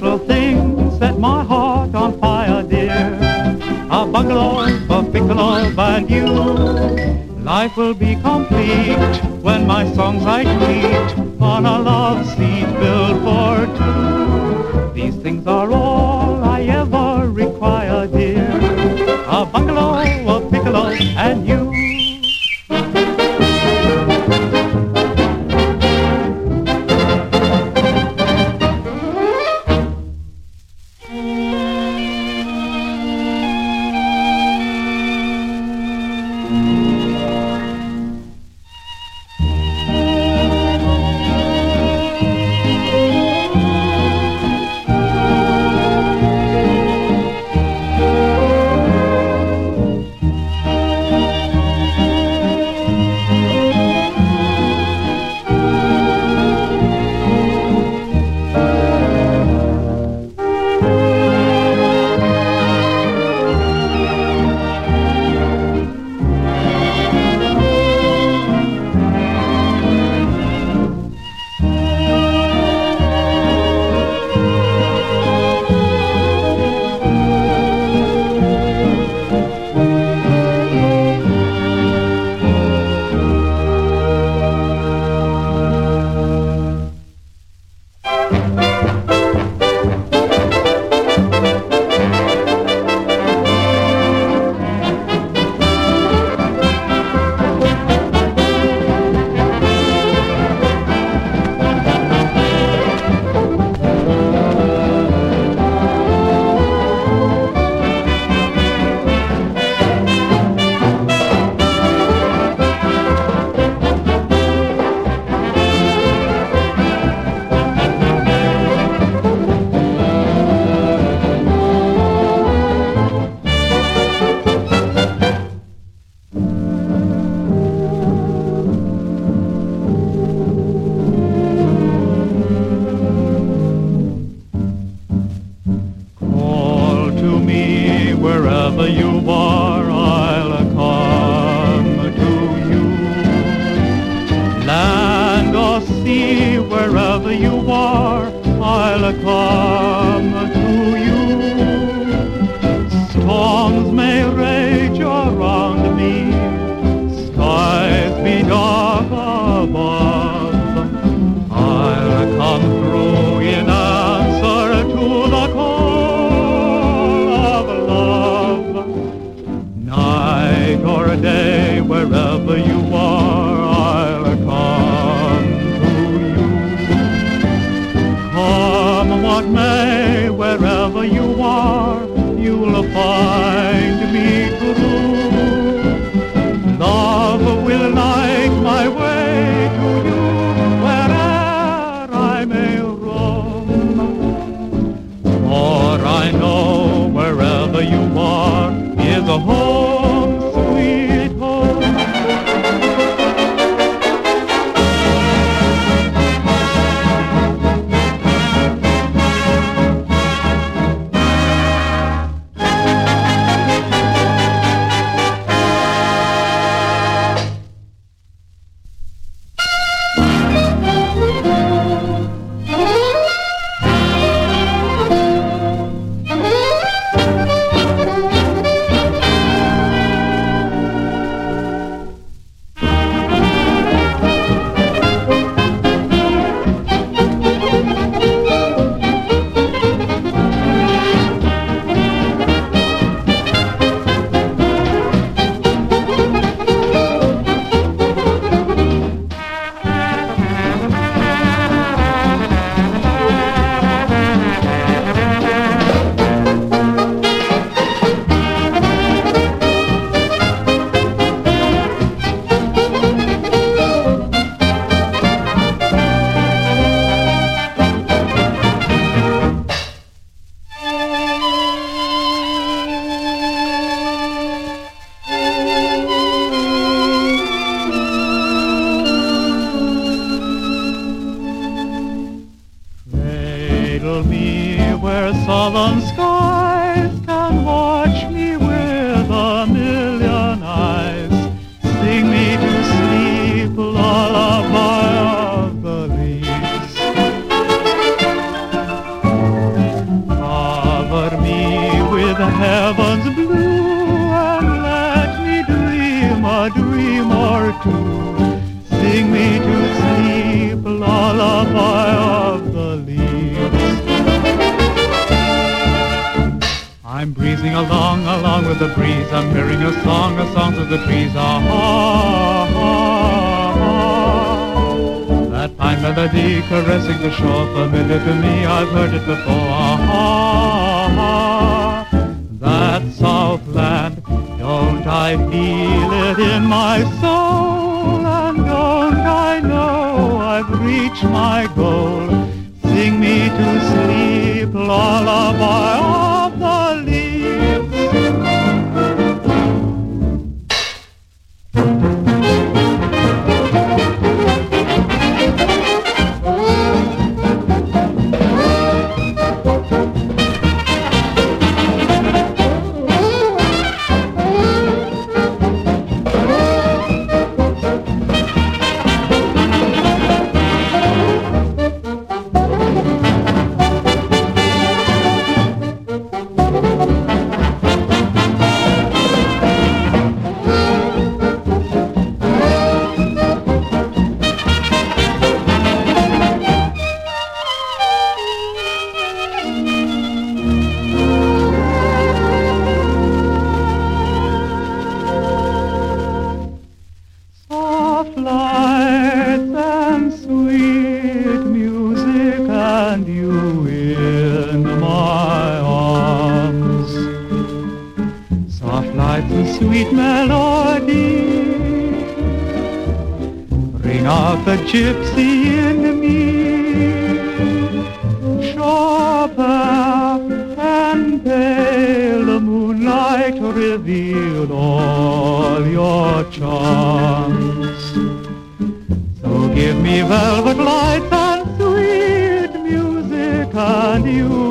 little things set my heart on fire, dear. A bungalow, a piccolo, and you. Life will be complete when my songs I tweet on a love seat built for two. These things are all I ever require, dear. A bungalow, a piccolo, and you. Wherever you are, I'll come to you. Land or sea, wherever you are, I'll come to you. Storms may rage around me, skies be dark above. I'll come through in answer to the call of love. Night or day, wherever you are, I'll come to you. Come what may, wherever you are, you'll find me true. Love will light my way to you, where'er I may roam. For I know wherever you are is a home, sweet home. the heavens blue and let me dream a dream or two. Sing me to sleep, lullaby of the leaves. I'm breezing along with the breeze. I'm hearing a song through the trees. That pine melody caressing the shore, familiar to me, I've heard it before. That Southland, don't I feel it in my soul? And don't I know I've reached my goal? Sing me to sleep, lullaby of the leaves. Lights and sweet music and you in my arms. Soft lights and sweet melody bring out the gypsy in me. Chopin and pale, the moonlight revealed all your charms. Give me velvet lights and sweet music and you